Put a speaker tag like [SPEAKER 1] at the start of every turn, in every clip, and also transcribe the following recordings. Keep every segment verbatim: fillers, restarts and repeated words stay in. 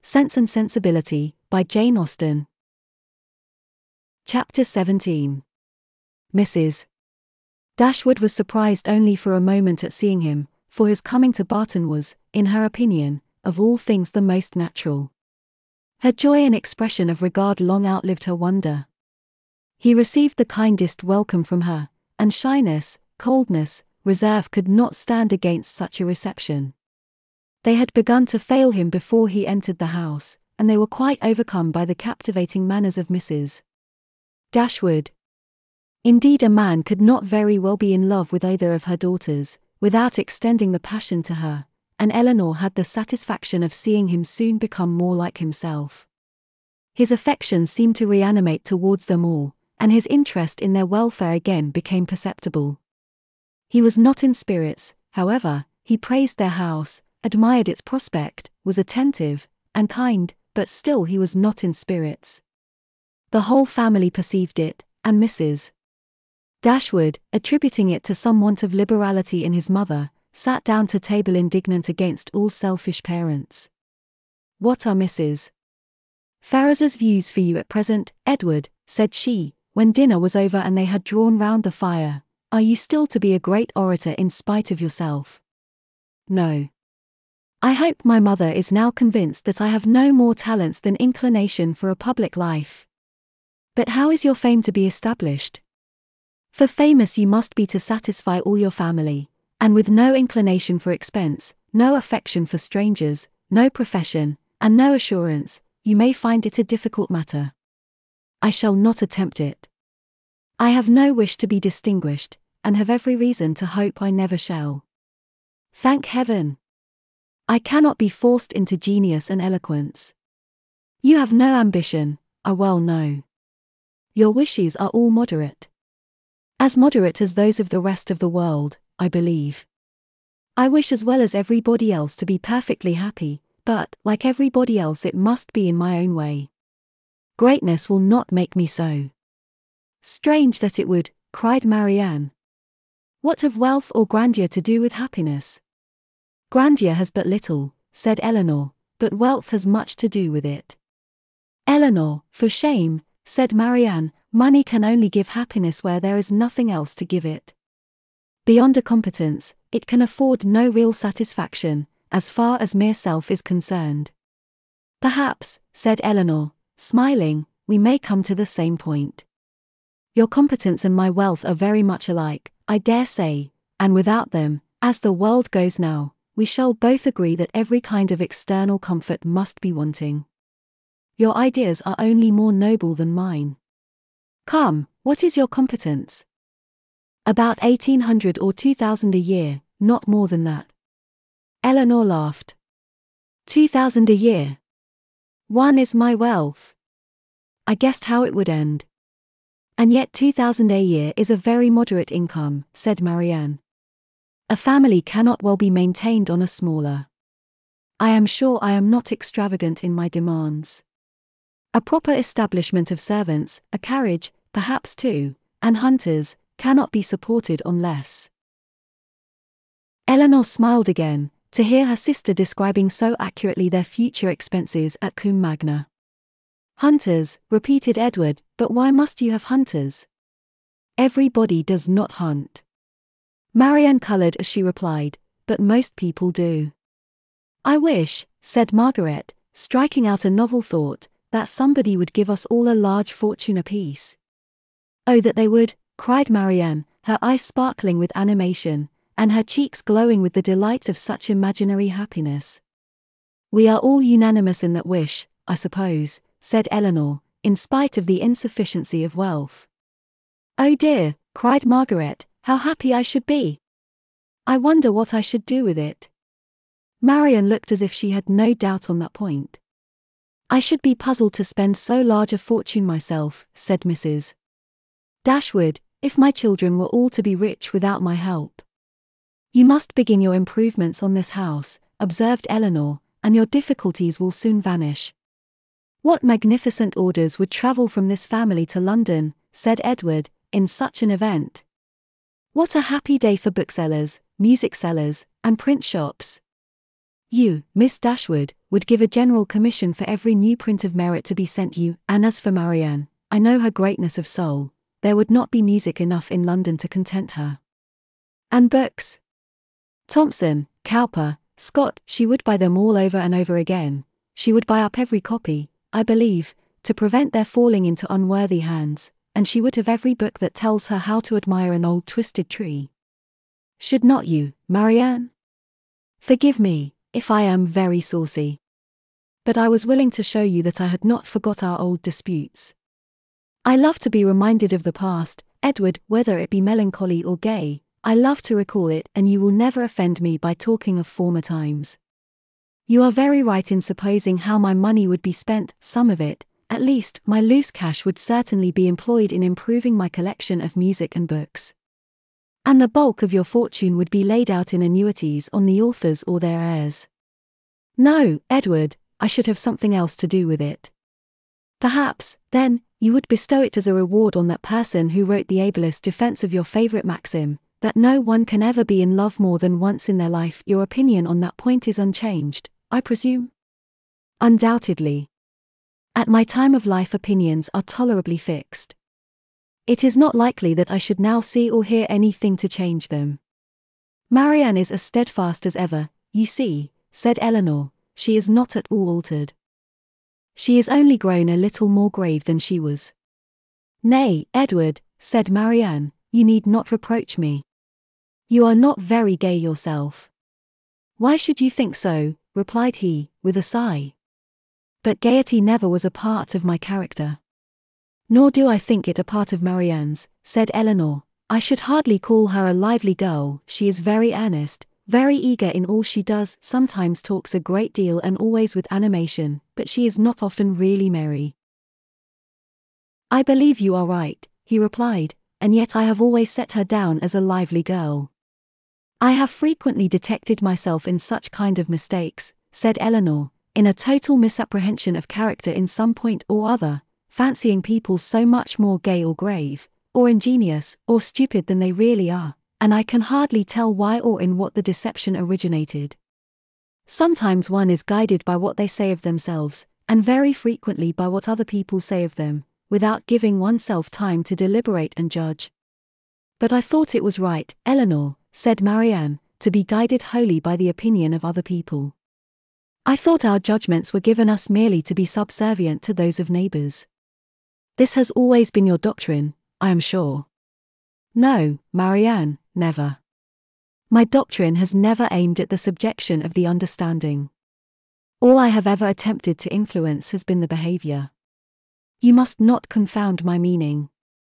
[SPEAKER 1] Sense and Sensibility, by Jane Austen. Chapter seventeen. Missus Dashwood was surprised only for a moment at seeing him, for his coming to Barton was, in her opinion, of all things the most natural. Her joy and expression of regard long outlived her wonder. He received the kindest welcome from her, and shyness, coldness, reserve could not stand against such a reception. They had begun to fail him before he entered the house, and they were quite overcome by the captivating manners of Missus Dashwood. Indeed, a man could not very well be in love with either of her daughters, without extending the passion to her, and Elinor had the satisfaction of seeing him soon become more like himself. His affection seemed to reanimate towards them all, and his interest in their welfare again became perceptible. He was not in spirits, however. He praised their house, admired its prospect, was attentive and kind, but still he was not in spirits. The whole family perceived it, and Missus Dashwood, attributing it to some want of liberality in his mother, sat down to table indignant against all selfish parents. "What are Missus Ferrars's views for you at present, Edward?" said she, when dinner was over and they had drawn round the fire. "Are you still to be a great orator in spite of yourself?" "No. I hope my mother is now convinced that I have no more talents than inclination for a public life. But how is your fame to be established? For famous you must be to satisfy all your family, and with no inclination for expense, no affection for strangers, no profession, and no assurance, you may find it a difficult matter. I shall not attempt it. I have no wish to be distinguished, and have every reason to hope I never shall. Thank heaven! I cannot be forced into genius and eloquence. You have no ambition, I well know. Your wishes are all moderate. As moderate as those of the rest of the world, I believe. I wish as well as everybody else to be perfectly happy, but, like everybody else, it must be in my own way. Greatness will not make me so." "Strange that it would," cried Marianne. "What have wealth or grandeur to do with happiness?" "Grandeur has but little," said Elinor, "but wealth has much to do with it." "Elinor, for shame," said Marianne, "money can only give happiness where there is nothing else to give it. Beyond a competence, it can afford no real satisfaction, as far as mere self is concerned." "Perhaps," said Elinor, smiling, "we may come to the same point. Your competence and my wealth are very much alike, I dare say, and without them, as the world goes now, we shall both agree that every kind of external comfort must be wanting. Your ideas are only more noble than mine. Come, what is your competence?" "About eighteen hundred or two thousand a year, not more than that." Elinor laughed. Two thousand a year. One is my wealth. I guessed how it would end. "And yet two thousand a year is a very moderate income," said Marianne. "A family cannot well be maintained on a smaller. I am sure I am not extravagant in my demands. A proper establishment of servants, a carriage, perhaps two, and hunters, cannot be supported on less." Elinor smiled again, to hear her sister describing so accurately their future expenses at Combe Magna. "Hunters," repeated Edward, "but why must you have hunters? Everybody does not hunt." Marianne coloured as she replied, "But most people do." "I wish," said Margaret, striking out a novel thought, "that somebody would give us all a large fortune apiece." "Oh, that they would!" cried Marianne, her eyes sparkling with animation, and her cheeks glowing with the delight of such imaginary happiness. "We are all unanimous in that wish, I suppose," said Elinor, "in spite of the insufficiency of wealth." "Oh dear," cried Margaret, "how happy I should be! I wonder what I should do with it." Marianne looked as if she had no doubt on that point. "I should be puzzled to spend so large a fortune myself," said Missus Dashwood, "if my children were all to be rich without my help." "You must begin your improvements on this house," observed Elinor, "and your difficulties will soon vanish." "What magnificent orders would travel from this family to London," said Edward, "in such an event. What a happy day for booksellers, music sellers, and print shops. You, Miss Dashwood, would give a general commission for every new print of merit to be sent you, and as for Marianne, I know her greatness of soul, there would not be music enough in London to content her. And books? Thompson, Cowper, Scott, she would buy them all over and over again. She would buy up every copy, I believe, to prevent their falling into unworthy hands, and she would have every book that tells her how to admire an old twisted tree. Should not you, Marianne? Forgive me, if I am very saucy. But I was willing to show you that I had not forgot our old disputes. I love to be reminded of the past, Edward, whether it be melancholy or gay, I love to recall it, and you will never offend me by talking of former times. You are very right in supposing how my money would be spent, some of it, at least, my loose cash would certainly be employed in improving my collection of music and books. And the bulk of your fortune would be laid out in annuities on the authors or their heirs. No, Edward, I should have something else to do with it. Perhaps, then, you would bestow it as a reward on that person who wrote the ablest defense of your favorite maxim, that no one can ever be in love more than once in their life. Your opinion on that point is unchanged, I presume? Undoubtedly. At my time of life opinions are tolerably fixed. It is not likely that I should now see or hear anything to change them. Marianne is as steadfast as ever, you see, said Eleanor, she is not at all altered. She is only grown a little more grave than she was. Nay, Edward, said Marianne, you need not reproach me. You are not very gay yourself. Why should you think so? Replied he, with a sigh. But gaiety never was a part of my character. Nor do I think it a part of Marianne's, said Eleanor. I should hardly call her a lively girl. She is very earnest, very eager in all she does, sometimes talks a great deal and always with animation, but she is not often really merry. I believe you are right, he replied, and yet I have always set her down as a lively girl. I have frequently detected myself in such kind of mistakes, said Eleanor, in a total misapprehension of character in some point or other, fancying people so much more gay or grave, or ingenious, or stupid than they really are, and I can hardly tell why or in what the deception originated. Sometimes one is guided by what they say of themselves, and very frequently by what other people say of them, without giving oneself time to deliberate and judge. But I thought it was right, Eleanor, said Marianne, to be guided wholly by the opinion of other people. I thought our judgments were given us merely to be subservient to those of neighbors. This has always been your doctrine, I am sure. No, Marianne, never. My doctrine has never aimed at the subjection of the understanding. All I have ever attempted to influence has been the behavior. You must not confound my meaning.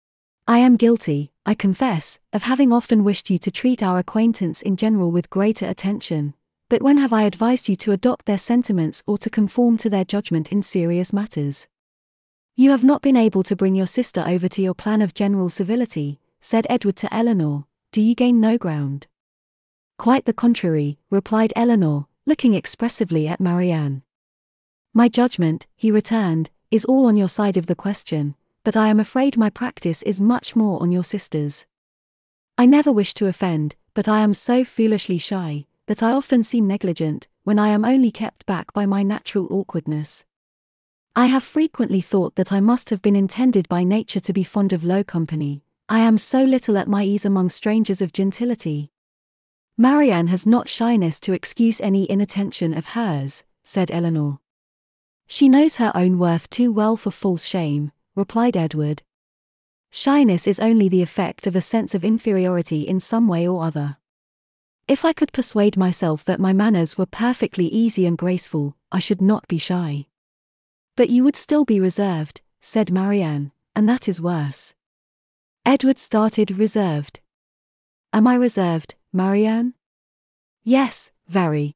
[SPEAKER 1] I am guilty, I confess, of having often wished you to treat our acquaintance in general with greater attention, but when have I advised you to adopt their sentiments or to conform to their judgment in serious matters? You have not been able to bring your sister over to your plan of general civility, said Edward to Eleanor. Do you gain no ground? Quite the contrary, replied Eleanor, looking expressively at Marianne. My judgment, he returned, is all on your side of the question, but I am afraid my practice is much more on your sister's. I never wish to offend, but I am so foolishly shy, that I often seem negligent, when I am only kept back by my natural awkwardness. I have frequently thought that I must have been intended by nature to be fond of low company. I am so little at my ease among strangers of gentility. Marianne has not shyness to excuse any inattention of hers, said Eleanor. She knows her own worth too well for false shame, replied Edward. Shyness is only the effect of a sense of inferiority in some way or other. If I could persuade myself that my manners were perfectly easy and graceful, I should not be shy. But you would still be reserved, said Marianne, and that is worse. Edward started, reserved. Am I reserved, Marianne? Yes, very.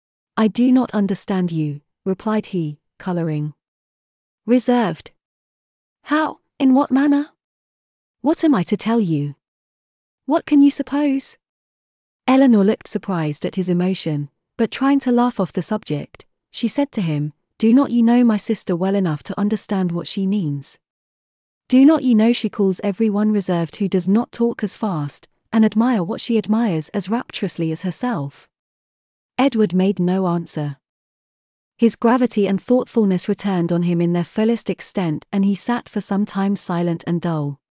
[SPEAKER 1] I do not understand you, replied he, colouring. Reserved? How, in what manner? What am I to tell you? What can you suppose? Eleanor looked surprised at his emotion, but trying to laugh off the subject, she said to him, Do not you know my sister well enough to understand what she means? Do not you know she calls every one reserved who does not talk as fast, and admire what she admires as rapturously as herself? Edward made no answer. His gravity and thoughtfulness returned on him in their fullest extent, and he sat for some time silent and dull.